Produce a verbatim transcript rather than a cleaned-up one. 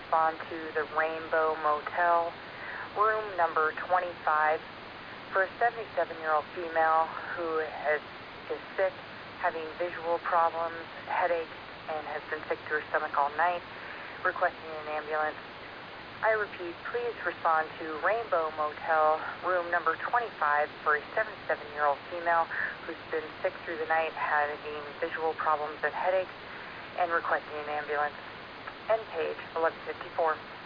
respond to the Rainbow Motel, room number twenty-five, for a seventy-seven-year-old female who has, is sick, having visual problems, headaches, and has been sick to her stomach all night, requesting an ambulance. I repeat, please respond to Rainbow Motel, room number twenty-five, for a seventy-seven-year-old female who's been sick through the night, having visual problems and headaches, and requesting an ambulance. End page eleven fifty-four.